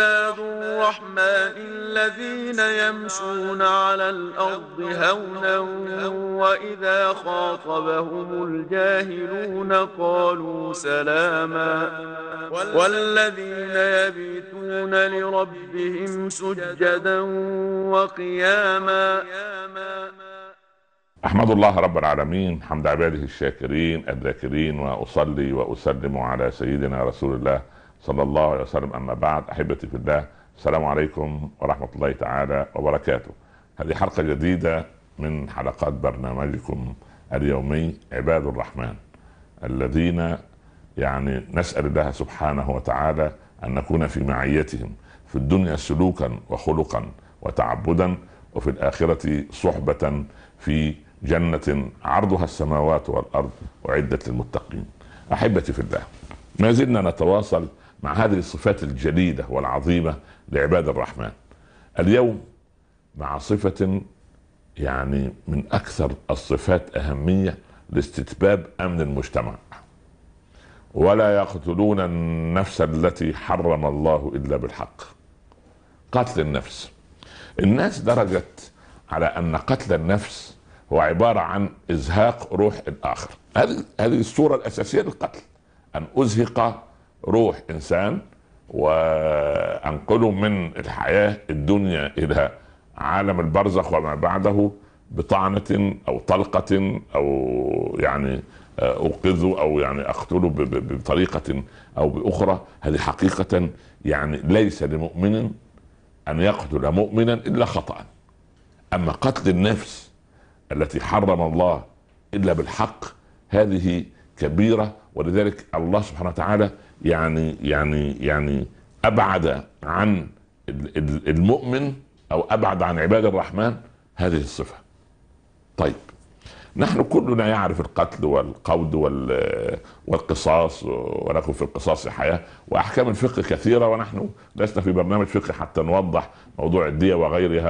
عباد الرحمن الذين يمشون على الأرض هونا وإذا خاطبهم الجاهلون قالوا سلاما والذين يبيتون لربهم سجدا وقياما. أحمد الله رب العالمين حمد عباده الشاكرين الذاكرين، وأصلي وأسلم على سيدنا رسول الله صلى الله عليه وسلم. أما بعد، أحبتي في الله، السلام عليكم ورحمة الله تعالى وبركاته. هذه حلقة جديدة من حلقات برنامجكم اليومي عباد الرحمن، الذين نسأل الله سبحانه وتعالى أن نكون في معيتهم في الدنيا سلوكا وخلقا وتعبدا، وفي الآخرة صحبة في جنة عرضها السماوات والأرض أعدت للمتقين. أحبتي في الله، ما زلنا نتواصل مع هذه الصفات الجليلة والعظيمة لعباد الرحمن. اليوم مع صفة من أكثر الصفات أهمية لاستتباب أمن المجتمع: ولا يقتلون النفس التي حرم الله إلا بالحق. قتل النفس. الناس درجت على أن قتل النفس هو عبارة عن إزهاق روح الآخر. هذه الصورة الأساسية للقتل، أن أزهق روح إنسان وأنقله من الحياة الدنيا إلى عالم البرزخ وما بعده بطعنة أو طلقة، أو أوقظه أو أقتله بطريقة أو بأخرى. هذه حقيقة ليس لمؤمن أن يقتل مؤمنا إلا خطأ. أما قتل النفس التي حرم الله إلا بالحق هذه كبيرة، ولذلك الله سبحانه وتعالى أبعد عن المؤمن أو أبعد عن عباد الرحمن هذه الصفة. طيب، نحن كلنا يعرف القتل والقود والقصاص، ولكم في القصاص حياة، وأحكام الفقه كثيرة، ونحن لسنا في برنامج فقه حتى نوضح موضوع الدية وغيرها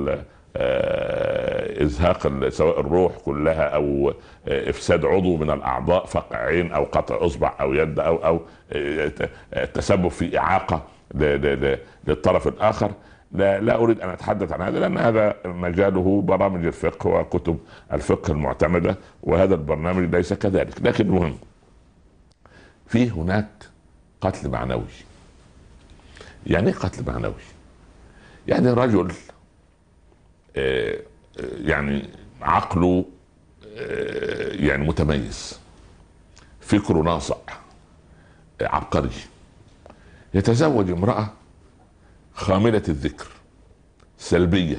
إزهاق سواء الروح كلها أو إفساد عضو من الأعضاء، فقع عين أو قطع إصبع أو يد أو التسبب في إعاقة للطرف الآخر. لا أريد أن أتحدث عن هذا، لأن هذا مجاله برامج الفقه وكتب الفقه المعتمدة، وهذا البرنامج ليس كذلك. لكن المهم، في هناك قتل معنوي. يعني إيه قتل معنوي؟ رجل عقله متميز، فكره ناصع، عبقري، يتزوج امرأة خاملة الذكر، سلبية،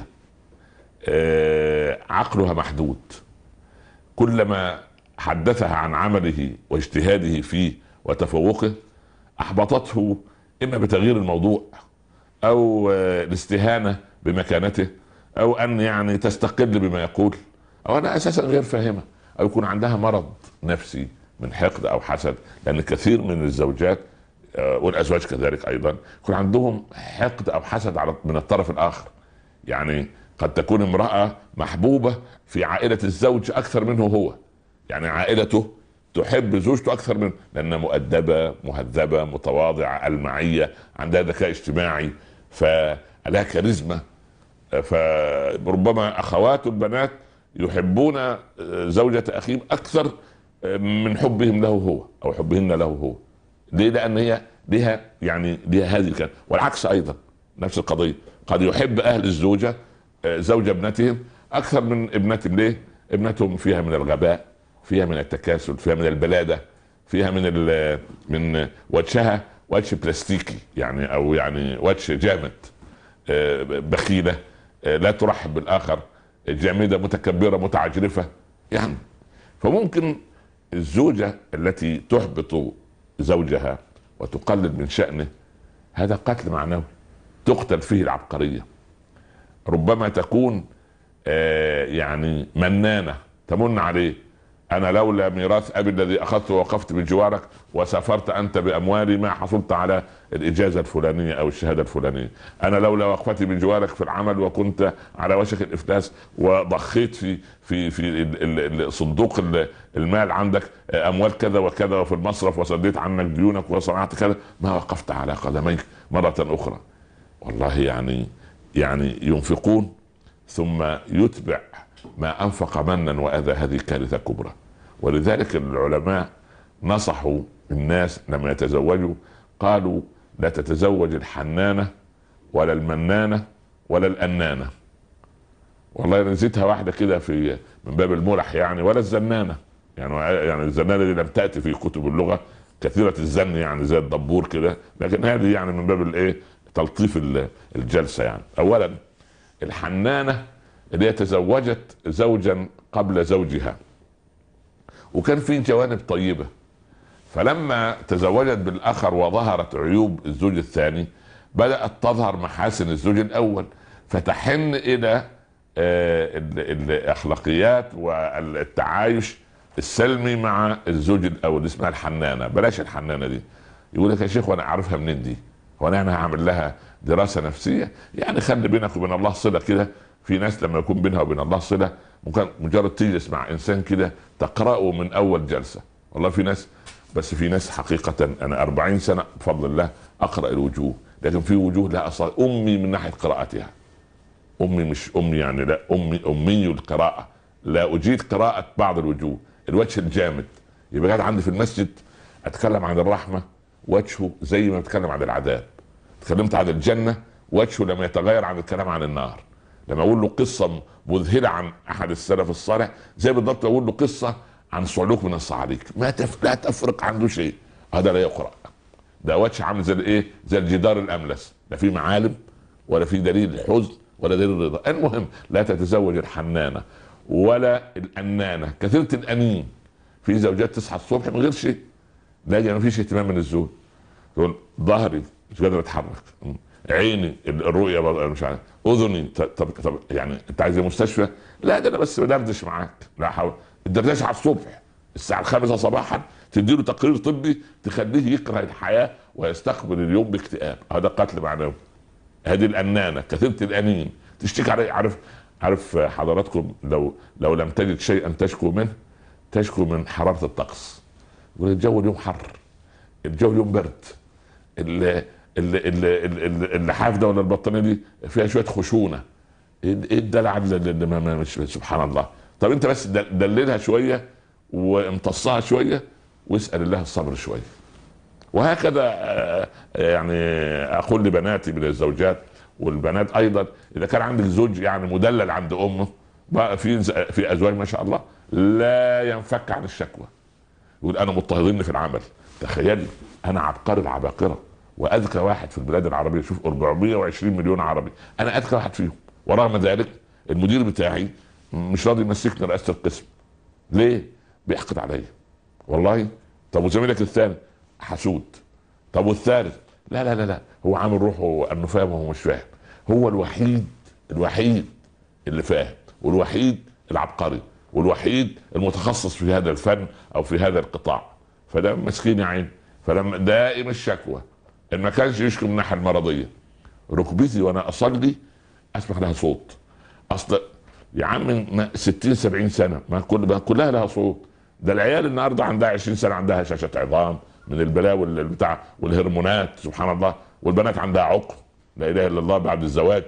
عقلها محدود، كلما حدثها عن عمله واجتهاده فيه وتفوقه أحبطته، إما بتغيير الموضوع أو الاستهانة بمكانته، أو أن تستقل بما يقول، أو أنا أساسا غير فاهمة، أو يكون عندها مرض نفسي من حقد أو حسد. لأن كثير من الزوجات والأزواج كذلك أيضا يكون عندهم حقد أو حسد من الطرف الآخر. قد تكون امرأة محبوبة في عائلة الزوج أكثر منه هو، عائلته تحب زوجته أكثر منه، لأنها مؤدبة مهذبة متواضعة المعية، عندها ذكاء اجتماعي، فلها كاريزما. فربما أخوات البنات يحبون زوجة أخيهم أكثر من حبهم له هو أو حبهن له هو. ليه؟ لأن هي لها هذه الكلمة. والعكس أيضا نفس القضية، قد يحب أهل الزوجة زوج ابنتهم أكثر من ابنتهم. ليه؟ ابنتهم فيها من الغباء، فيها من التكاسل، فيها من البلادة، فيها من وجهها وجه بلاستيكي، أو وجه جامد، بخيلة، لا ترحب بالآخر، جامدة، متكبرة، متعجرفة. فممكن الزوجة التي تحبط زوجها وتقلل من شأنه، هذا قتل معنوي، تقتل فيه العبقرية. ربما تكون منانة، تمن عليه: أنا لولا ميراث أبي الذي أخذته ووقفت بجوارك وسافرت أنت بأموالي ما حصلت على الإجازة الفلانية أو الشهادة الفلانية. أنا لولا وقفتي بجوارك في العمل وكنت على وشك الإفلاس وضخيت في صندوق المال عندك أموال كذا وكذا وفي المصرف وسديت عنك ديونك وصنعت كذا، ما وقفت على قدميك مرة أخرى. والله يعني ينفقون ثم يتبع ما انفق منا واذى، هذه كارثه كبرى. ولذلك العلماء نصحوا الناس لما يتزوجوا، قالوا لا تتزوج الحنانه ولا المنانه ولا الأنانة. والله نسيتها واحدة كده في من باب المرح يعني، ولا الزنانة يعني الزنانة دي لم تأتي في كتب اللغة، كثيرة الزن يعني زي الدبور كده، لكن هذه يعني من باب الايه تلطيف الجلسة. يعني اولا الحنانة اللي هي تزوجت زوجا قبل زوجها وكان في جوانب طيبة، فلما تزوجت بالآخر وظهرت عيوب الزوج الثاني بدأت تظهر محاسن الزوج الأول، فتحن إلى الأخلاقيات والتعايش السلمي مع الزوج الأول. اسمها الحنانة. بلاش الحنانة دي. يقول لك يا شيخ وأنا أعرفها منين دي؟ هو أنا هعمل لها دراسة نفسية؟ يعني خلي بينك وبين الله صلة كده. في ناس لما يكون بينها وبين الله صلة ممكن مجرد تجلس مع إنسان كده تقرأه من أول جلسة. والله في ناس، بس في ناس حقيقة أنا 40 سنة بفضل الله أقرأ الوجوه، لكن في وجوه لا أصلا أمي من ناحية قراءتها. أمي مش أمي يعني، لا أمي القراءة، لا أجيد قراءة بعض الوجوه. الوجه الجامد يبقى قاعد عندي في المسجد أتكلم عن الرحمة وجهه زي ما أتكلم عن العذاب. تكلمت عن الجنة وجهه لما يتغير عن الكلام عن النار. لما أقول له قصة مذهلة عن أحد السلف الصالح زي بالضبط أقول له قصة عن صعلوك من الصعاليك، لا تفرق عنده شيء. هذا لا يقرأ. ده وجه عامل زي الايه، زي الجدار الاملس، لا في معالم ولا في دليل الحزن ولا دليل الرضا. المهم لا تتزوج الحنانه ولا الانانه كثيره الانين. في زوجات تصحى الصبح من غير شيء، لا ما فيش اهتمام من الزوج، تقول ظهري مش قادر اتحرك، عيني الرؤيه مش عارف، اذني طب يعني انت عايز مستشفى؟ لا ده انا بس بدردش معاك. لا حول. الدردشه على الصبح الساعه 5 صباحا تديله تقرير طبي تخليه يكره الحياه ويستقبل اليوم باكتئاب. هذا قتل معنوي. هذه الانانه كثيره الانين تشتكي عليه. عارف حضراتكم لو لم تجد شيئا تشكو منه، تشكو من حراره الطقس. الجو اليوم حر، الجو اليوم برد، اللحاف ده ولا البطانيه دي فيها شويه خشونه. ايه الدلع اللي سبحان الله. طب انت بس دللها شويه وامتصها شويه واسال الله الصبر شويه. وهكذا يعني اقول لبناتي من الزوجات والبنات ايضا، اذا كان عندك زوج يعني مدلل عند امه، بقى في ازواج ما شاء الله لا ينفك عن الشكوى. يقول انا مضطهدين في العمل. تخيلي انا عبقري العباقره واذكى واحد في البلاد العربيه، شوف 420 مليون عربي، انا اذكى واحد فيهم، ورغم ذلك المدير بتاعي مش راضي يمسكني رئاسه القسم. ليه؟ بيحقد عليا والله. طب وزميلك الثاني حسود. طب والثالث لا لا لا لا هو عامل روحه انه فاهم وهو مش فاهم. هو الوحيد اللي فاهم، والوحيد العبقري، والوحيد المتخصص في هذا الفن او في هذا القطاع. فده مسكين يا عين. فلما دائم الشكوى ان ما كانش يشكو من الناحيه المرضيه، ركبتي وانا اصلي اسمع لها صوت. اصل يا عم 60 70 سنه ما كلها لها صوت. ده العيال النهارده عندها 20 سنه عندها شاشه عظام من البلاوي البتاع والهرمونات سبحان الله، والبنات عندها عقم لا اله الا الله بعد الزواج.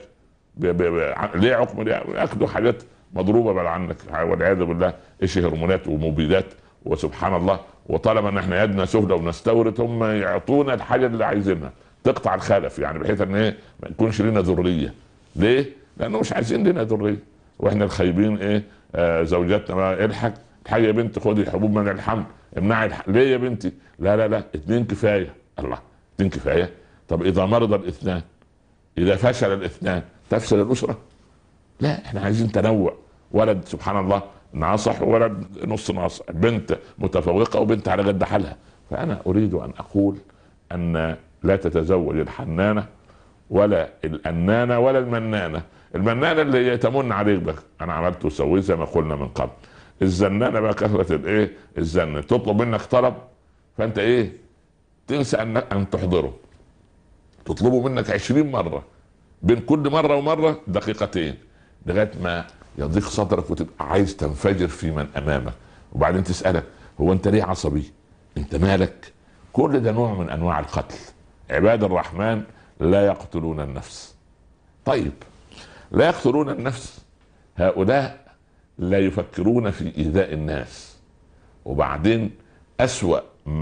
ليه عقم؟ ليه ياخدوا حاجات مضروبه بعد عنك والعياذ بالله، ايش هرمونات ومبيدات وسبحان الله. وطالما ان احنا يدنا سهله ونستورد، هم يعطونا الحاجه اللي عايزينها تقطع الخلف، يعني بحيث ان ايه ما يكونش لنا ذريه. ليه؟ لانه مش عايزين لنا ذريه، واحنا الخايبين ايه زوجاتنا الحق حاجه يا بنت خدي حبوب منع الحمل امنعي ليه يا بنتي؟ لا لا لا 2 كفايه. الله 2 كفايه؟ طب اذا مرض الاثنان، اذا فشل الاثنان تفشل الاسره؟ لا احنا عايزين تنوع. ولد سبحان الله ناصح وولد نص ناصح، بنت متفوقه وبنت على قد حالها. فانا اريد ان اقول ان لا تتزوج الحنانه ولا الانانه ولا المنانه. المنانه اللي تمن عليك بك انا عملت وسويت زي ما قلنا من قبل. الزنانه بقى كثره الايه الزن، تطلب منك طلب فانت ايه تنسى ان تحضره، تطلبه منك 20 مره، بين كل مره ومره دقيقتين، لغايه ما يضيق صدرك وتبقى عايز تنفجر في من امامك. وبعدين تسالك هو انت ليه عصبي؟ انت مالك؟ كل ده نوع من انواع القتل. عباد الرحمن لا يقتلون النفس. طيب، لا يقتلون النفس، هؤلاء لا يفكرون في إيذاء الناس. وبعدين أسوأ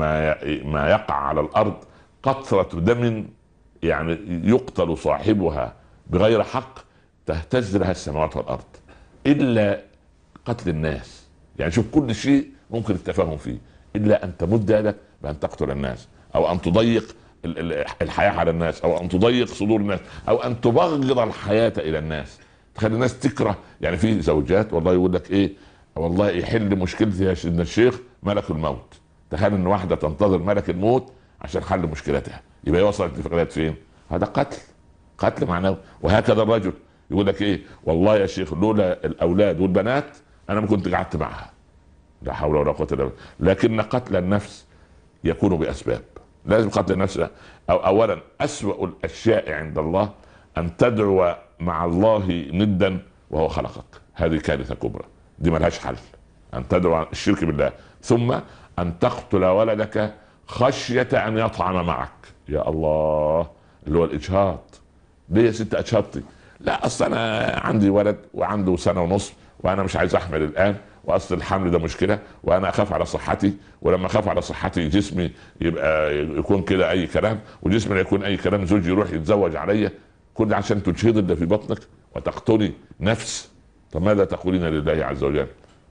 ما يقع على الأرض قطرة دم يعني يقتل صاحبها بغير حق تهتز لها السماوات والأرض، إلا قتل الناس. يعني شوف، كل شيء ممكن التفاهم فيه إلا أن تمد يدك بأن تقتل الناس، أو أن تضيق الحياة على الناس، أو أن تضيق صدور الناس، أو أن تبغض الحياة إلى الناس، تخلي الناس تكره. يعني في زوجات والله يقول لك إيه، والله يحل مشكلتي يا سيدنا الشيخ ملك الموت. تخيل ان واحده تنتظر ملك الموت عشان حل مشكلتها، يبقى وصلت لفقرات فين؟ هذا قتل معنوي. وهكذا الرجل يقول لك ايه، والله يا شيخ لولا الاولاد والبنات انا ما كنت قعدت معها. لا حول ولا قوه الا بالله. لكن قتل النفس يكون باسباب. لازم قتل النفس اولا اسوأ الاشياء عند الله ان تدعو مع الله ندا وهو خلقك. هذه كارثه كبرى، دي ملهاش حل. ان تدعو الشرك بالله، ثم ان تقتل ولدك خشية ان يطعم معك. يا الله، اللي هو الاجهاض. ليه يا ست اجهضتي؟ لا اصل انا عندي ولد وعنده سنة ونصف وانا مش عايز احمل الان، واصل الحمل ده مشكلة وانا اخاف على صحتي، ولما اخاف على صحتي جسمي يبقى يكون كده اي كلام، وجسمي لا يكون اي كلام، زوجي يروح يتزوج عليا. كل عشان تجهض اللي في بطنك وتقتلي نفس. طب ماذا تقولين لله عز وجل؟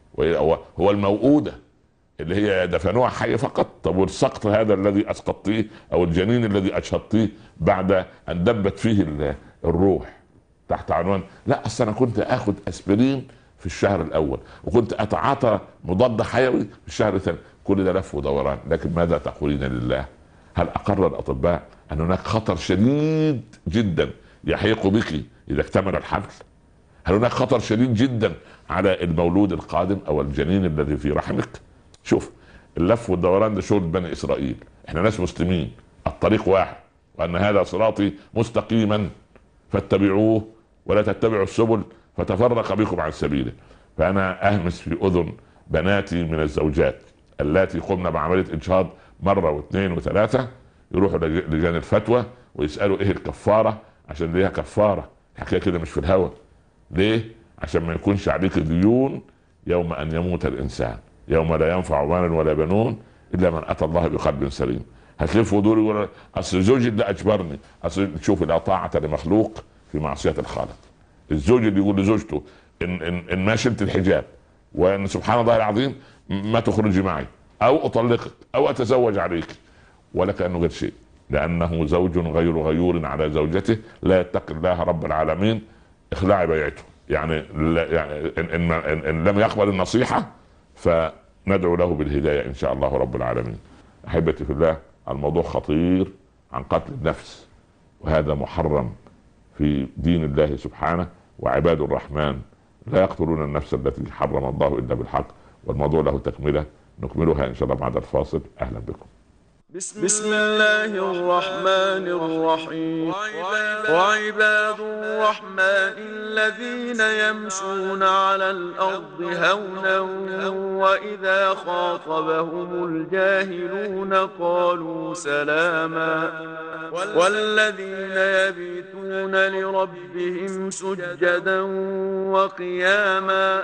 هو الموؤودة اللي هي دفنوها حي فقط. طب والسقط هذا الذي اسقطتيه او الجنين الذي اشهدتيه بعد ان دبت فيه الروح تحت عنوان لا اصل انا كنت اخذ اسبرين في الشهر الاول وكنت اتعاطى مضاد حيوي في الشهر الثاني. كل ده لف ودوران. لكن ماذا تقولين لله؟ هل اقر الاطباء ان هناك خطر شديد جدا يحيق بك اذا اكتمل الحمل؟ هل هناك خطر شديد جدا على المولود القادم او الجنين الذي في رحمك؟ شوف، اللف والدوران ده شغل بني اسرائيل. احنا ناس مسلمين، الطريق واحد، وان هذا صراطي مستقيما فاتبعوه ولا تتبعوا السبل فتفرق بكم عن سبيله. فانا اهمس في اذن بناتي من الزوجات اللاتي قمنا بعمليه اجهاض مره واثنين وثلاثه، يروحوا لجان الفتوى ويسالوا ايه الكفاره، عشان ليها كفاره. الحكايه كده مش في الهوى. ليه؟ عشان ما يكونش عليك ديون يوم ان يموت الانسان، يوم لا ينفع مال ولا بنون الا من اتى الله بقلب سليم. هتلف ودور يقول اصل زوجي اللي اجبرني. اصل تشوف، لا طاعه لمخلوق في معصيه الخالق. الزوج اللي يقول لزوجته ان ما شلت الحجاب، وان سبحان الله العظيم ما تخرجي معي، او اطلقك، او اتزوج عليك، ولا كانه غير شيء، لانه زوج غير غيور على زوجته لا يتقي الله رب العالمين. اخلعي بيعته. يعني إن لم يقبل النصيحه فندعو له بالهدايه ان شاء الله رب العالمين. احبتي في الله، الموضوع خطير عن قتل النفس، وهذا محرم في دين الله سبحانه. وعباد الرحمن لا يقتلون النفس التي حرم الله الا بالحق. والموضوع له تكمله، نكملها ان شاء الله بعد الفاصل. اهلا بكم. بسم الله الرحمن الرحيم. وعباد الرحمن الذين يمشون على الأرض هونا وإذا خاطبهم الجاهلون قالوا سلاما. والذين يبيتون لربهم سجدا وقياما.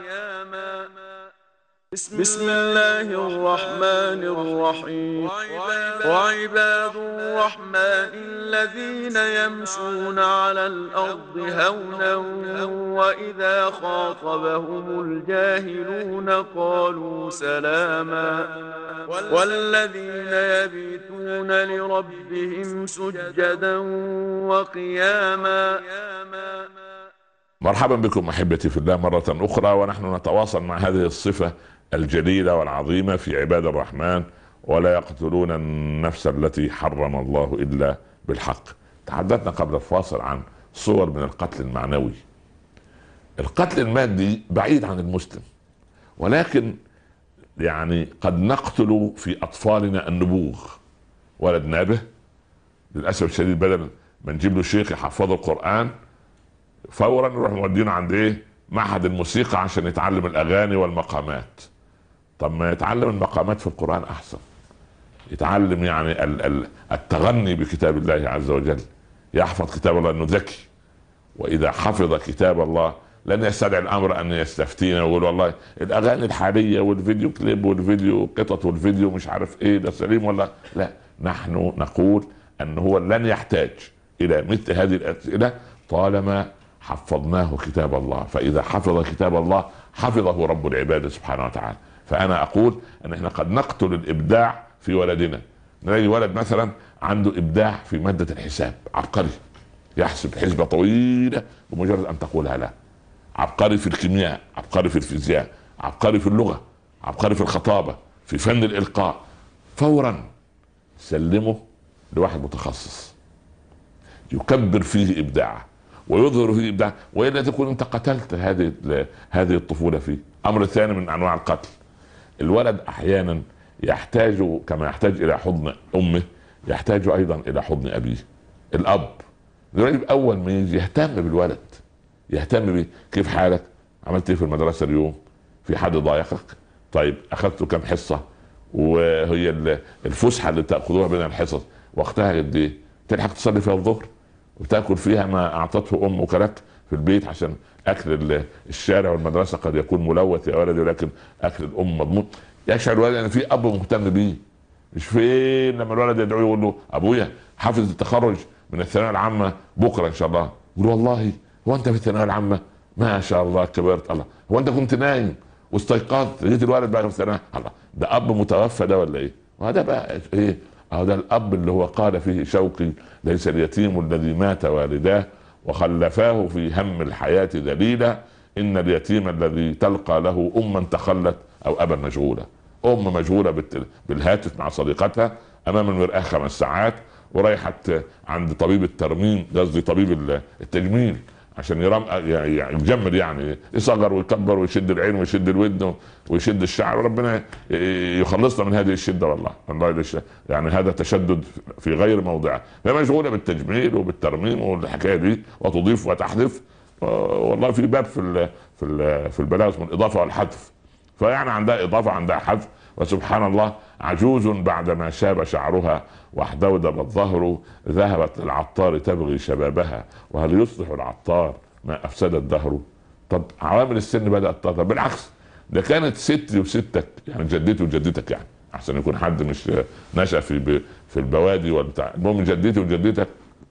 بسم الله الرحمن الرحيم. وعباد الرحمن الذين يمشون على الأرض هونا وإذا خاطبهم الجاهلون قالوا سلاما. والذين يبيتون لربهم سجدا وقياما. مرحبا بكم احبتي في الله مرة اخرى، ونحن نتواصل مع هذه الصفة الجليلة والعظيمة في عباد الرحمن. ولا يقتلون النفس التي حرم الله الا بالحق. تحدثنا قبل الفاصل عن صور من القتل المعنوي. القتل المادي بعيد عن المسلم، ولكن يعني قد نقتل في اطفالنا النبوغ. ولد نابه للاسف الشديد، بدل ما نجيب له شيخ يحفظه القرآن فورا نروح مودينه عند ايه؟ معهد الموسيقى عشان يتعلم الاغاني والمقامات. طب ما يتعلم المقامات في القرآن احسن، يتعلم يعني التغني بكتاب الله عز وجل، يحفظ كتاب الله انه ذكي، واذا حفظ كتاب الله لن يستدعي الامر ان يستفتينا ويقول والله الاغاني الحاليه والفيديو كليب والفيديو قطط والفيديو مش عارف ايه ده سليم ولا لا. نحن نقول ان هو لن يحتاج الى مثل هذه الاسئله طالما حفظناه كتاب الله. فاذا حفظ كتاب الله حفظه رب العباد سبحانه وتعالى. فانا اقول ان احنا قد نقتل الابداع في ولدنا. نلاقي ولد مثلا عنده ابداع في ماده الحساب، عبقري، يحسب حسبه طويله بمجرد ان تقولها له. عبقري في الكيمياء، عبقري في الفيزياء، عبقري في اللغه، عبقري في الخطابه، في فن الالقاء. فورا سلمه لواحد متخصص يكبر فيه ابداعه ويظهر فيه ابداع، والا تكون انت قتلت هذه الطفوله فيه. امر ثاني من انواع القتل، الولد احيانا يحتاج كما يحتاج الى حضن امه يحتاج ايضا الى حضن ابيه. الاب يجب اول ما يجي يهتم بالولد، يهتم بيه. كيف حالك؟ عملت ايه في المدرسه اليوم؟ في حد ضايقك؟ طيب اخذت كم حصه؟ وهي الفسحه اللي تاخذوها بين الحصص وقتها قد ايه؟ تلحق تصلي فيها الظهر وتاكل فيها ما اعطته امك لك في البيت؟ عشان اكل الشارع والمدرسه قد يكون ملوث يا ولدي، ولكن اكل الام مضمون. يشعر الولد ان في اب مهتم بيه. مش فين لما الولد يدعو يقول له ابويا حافظ التخرج من الثانويه العامه بكره ان شاء الله، يقول والله هو انت في الثانويه العامه؟ ما شاء الله كبرت. الله، هو انت كنت نايم واستيقظت لقيت الولد بقى في الثانويه؟ الله، ده اب متوفى ده ولا ايه؟ وهذا بقى ايه؟ هذا الاب اللي هو قال فيه شوقي ليس اليتيم الذي مات والداه وخلفاه في هم الحياه ذليلا، ان اليتيم الذي تلقى له اما تخلت او ابا مشغولا. ام مشغوله بالهاتف مع صديقتها امام المراه 5 ساعات، وريحت عند طبيب الترميم، قصدي طبيب التجميل، عشان يجمل، يعني يصغر ويكبر ويشد العين ويشد الودن ويشد الشعر، وربنا يخلصنا من هذه الشده. والله يعني هذا تشدد في غير موضعه. فمشغوله بالتجميل وبالترميم والحكايه دي وتضيف وتحذف. والله في باب في البلاغه اسمه الاضافه والحذف. فيعني عندها اضافه عندها حذف. وسبحان الله، عجوز بعدما شاب شعرها واحدودب الظهر ذهبت العطار تبغي شبابها، وهل يصلح العطار ما افسد الدهر؟ طب عوامل السن بدات تظهر. بالعكس، ده كانت ستي وستك، يعني جدتي وجدتك، يعني احسن يكون حد مش نشأ في البوادي والبتاع. المهم جدتي وجدتك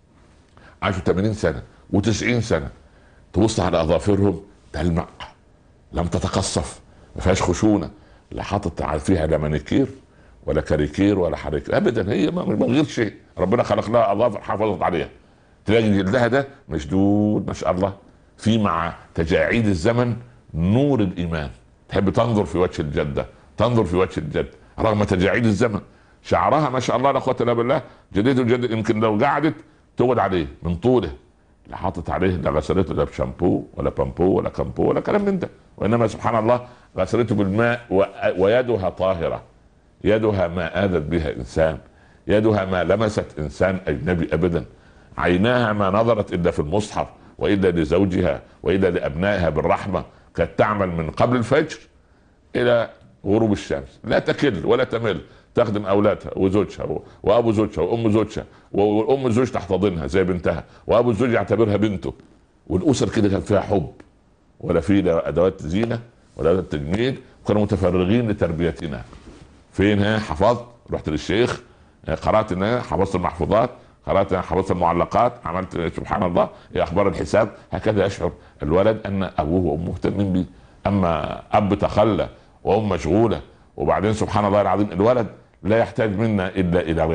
عاشوا 80 سنه و90 سنه، تبص على اظافرهم تلمع، لم تتقصف، ما فيهاش خشونه، لا حاطط فيها لا مانيكير ولا كاريكير ولا حريك ابدا. هي من غير شيء، ربنا خلق لها اظافر حافظت عليها. تلاقي جلدها ده مشدود ما شاء الله. في مع تجاعيد الزمن نور الايمان. تحب تنظر في وجه الجده، تنظر في وجه الجد رغم تجاعيد الزمن. شعرها ما شاء الله لا قوه الا بالله. جدته الجد يمكن لو قعدت تقعد عليه من طوله، لا حاطط عليه لا غسلته لا بشامبو ولا بامبو ولا كامبو ولا كلام من ده، وانما سبحان الله غسلته بالماء ويدها طاهره. يدها ما آذت بها إنسان، يدها ما لمست إنسان أجنبي أبدا. عيناها ما نظرت إلا في المصحف وإلا لزوجها وإلا لأبنائها بالرحمة. كانت تعمل من قبل الفجر إلى غروب الشمس، لا تكل ولا تمل. تخدم أولادها وزوجها وأبو زوجها وأم زوجها، وأم زوج تحتضنها زي بنتها، وأبو الزوج يعتبرها بنته. والأسر كده كان فيها حب، ولا في أدوات زينة ولا أدوات تجميل، وكانوا متفرغين لتربيتنا. فين؟ ها حفظت، رحت للشيخ، قرات ان حفظت المحفوظات، قرات حفظت المعلقات، عملت سبحان الله اخبار الحساب. هكذا يشعر الولد ان ابوه وامه مهتمين به. اما اب تخلى وام مشغوله، وبعدين سبحان الله العظيم الولد لا يحتاج منا الا الى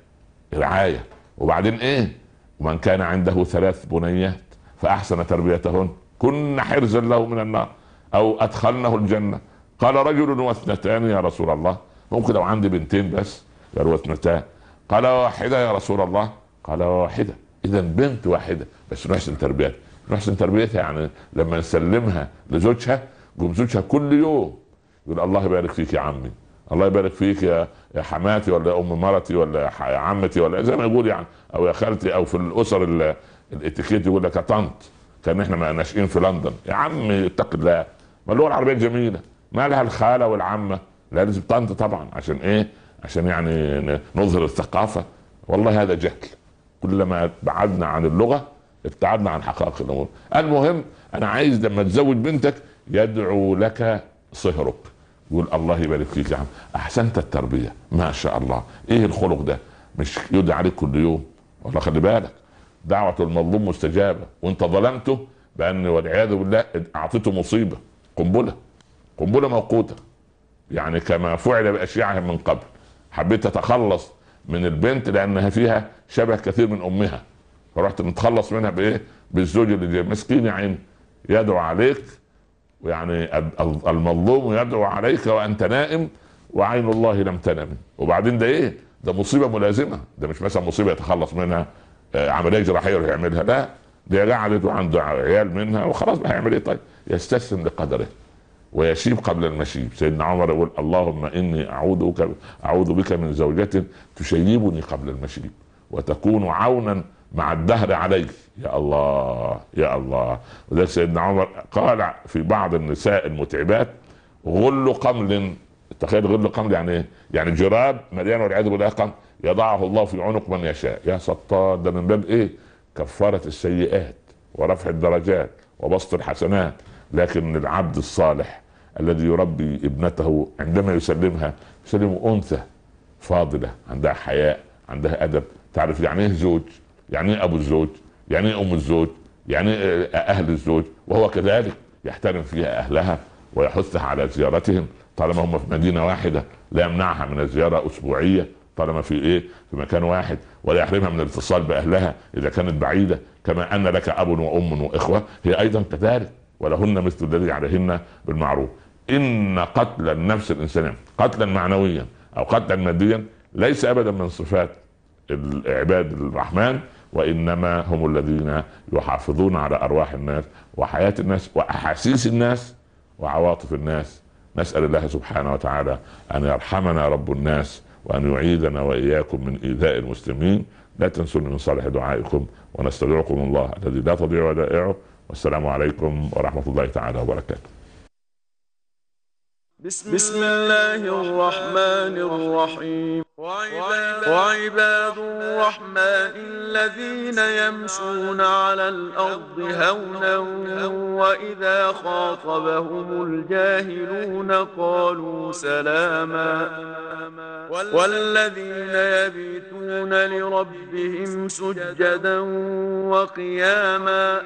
رعايه. وبعدين ايه؟ ومن كان عنده 3 بنيات فاحسن تربيتهن كن حرزا له من النار او ادخلنه الجنه. قال رجل و2 يا رسول الله؟ ممكن لو عندي 2 بس؟ قالوا 2. قال 1 يا رسول الله؟ قال 1. اذا بنت واحده بس نحسن تربيتها. يعني لما نسلمها لزوجها، قوم زوجها كل يوم يقول الله يبارك فيك يا عمي، الله يبارك فيك يا حماتي ولا ام مرتي ولا يا عمتي ولا زي ما يقول يعني، او يا خالتي، او في الاسر الاتيكيت يقول لك يا طنط. كان احنا ما ناشئين في لندن، يا عمي اتق الله. ما اللغه العربيه جميله، ما لها الخاله والعمه؟ لا لازم طنط طبعا. عشان ايه؟ عشان يعني نظهر الثقافه. والله هذا جهل، كلما بعدنا عن اللغة ابتعدنا عن حقائق الامور. المهم انا عايز لما تزوج بنتك يدعو لك صهرك، يقول الله يبارك فيك يا عم، احسنت التربيه ما شاء الله، ايه الخلق ده، مش يدعي عليك كل يوم. والله خلي بالك دعوه المظلوم مستجابه، وانت ظلمته بان والعياذ بالله اعطيته مصيبه، قنبله موقوته، يعني كما فعل باشياعهم من قبل. حبيت تتخلص من البنت لانها فيها شبه كثير من امها، فرحت نتخلص منها بايه؟ بالزوج اللي مسكين يا عيني يدعو عليك، يعني المظلوم يدعو عليك وانت نائم وعين الله لم تنم. وبعدين ده ايه؟ ده مصيبه ملازمه، ده مش مثلا مصيبه يتخلص منها عمليه جراحيه ويعملها، لا دي قعدت وعنده عيال منها وخلاص هيعمل ايه؟ طيب يستسلم لقدره ويشيب قبل المشيب. سيدنا عمر يقول اللهم اني اعوذ بك من زوجة تشيبني قبل المشيب وتكون عونا مع الدهر عليك. يا الله يا الله. وده سيدنا عمر قال في بعض النساء المتعبات غل قمل. تخيل غل قمل يعني ايه؟ يعني جراب مليان والعياذ بالله قمل يضعه الله في عنق من يشاء. يا ستار، ده من باب ايه؟ كفارة السيئات ورفع الدرجات وبسط الحسنات. لكن العبد الصالح الذي يربي ابنته عندما يسلمها يسلم انثى فاضلة عندها حياء عندها ادب، تعرف يعني ايه زوج، يعني ايه ابو الزوج، يعني ايه ام الزوج، يعني ايه اهل الزوج، وهو كذلك يحترم فيها اهلها ويحثها على زيارتهم طالما هم في مدينة واحدة، لا يمنعها من الزيارة اسبوعية طالما في ايه؟ في مكان واحد، ولا يحرمها من الاتصال باهلها اذا كانت بعيدة. كما ان لك اب وام واخوة هي ايضا كذلك، ولهن مثل الذي عليهن بالمعروف. ان قتل النفس الانسانية قتلا معنويا او قتلا ماديا ليس ابدا من صفات العباد الرحمن، وانما هم الذين يحافظون على ارواح الناس وحياة الناس واحاسيس الناس وعواطف الناس. نسأل الله سبحانه وتعالى ان يرحمنا رب الناس وان يعيذنا واياكم من ايذاء المسلمين. لا تنسوني من صالح دعائكم، ونستودعكم الله الذي لا تضيع ودائعه. والسلام عليكم ورحمة الله تعالى وبركاته. بسم الله الرحمن الرحيم. وعباد الرحمن الذين يمشون على الأرض هونا وإذا خاطبهم الجاهلون قالوا سلاما والذين يبيتون لربهم سجدا وقياما